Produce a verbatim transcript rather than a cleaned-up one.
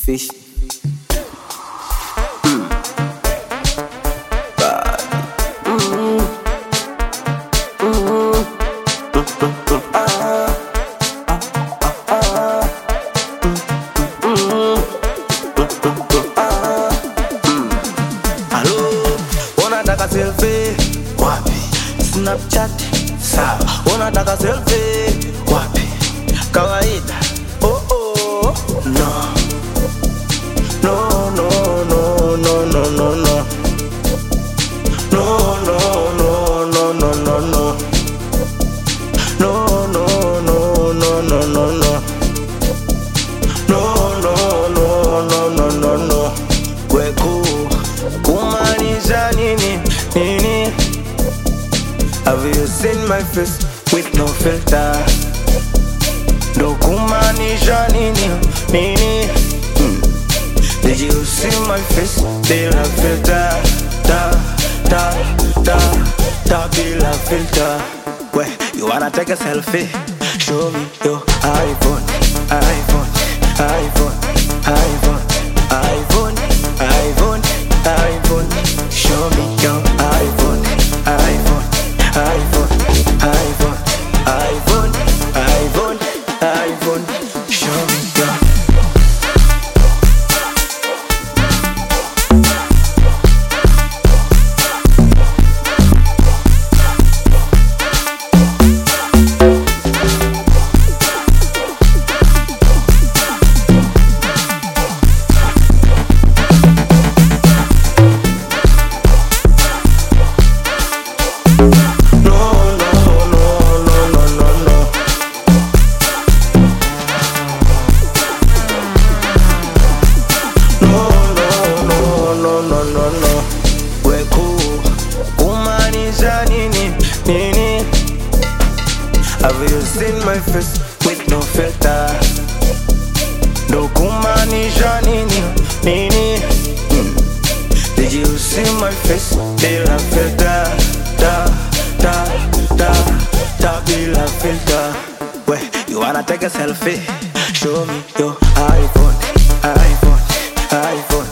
Fish. Mm. Bad. Mm. Mm. Mm. Ah. Ah. Ah. Ah. Mm. Mm. Ah. Mm. Hello, unataka selfie? Wapi? Snapchat? Sawa. Unataka selfie? Wapi? Kawaida. Oh oh. No. No, no, no, no, no, no, no. No, no, no, no, no, no, no. No, no, no, no, no, no, no. No, no, no, no, no, no, no. Weku, kumaanisha nini, nini? Have you seen my face with no filter? Do kumaanisha nini, nini? Hmm. Did you see my face? Bila filter, da, da, da, da, bila filter. Wait, you wanna take a selfie? Show me your iPhone, iPhone, iPhone, iPhone, iPhone, iPhone, iPhone. Show me your iPhone, iPhone, iPhone, iPhone, iPhone, iPhone, iPhone. Show me your nini? Have you seen my face with no filter? Do kumaanisha nini, nini? Hmm. Did you see my face bila filter? Da, da, da, da, bila filter. Wait, you wanna take a selfie? Show me your iPhone, iPhone, iPhone,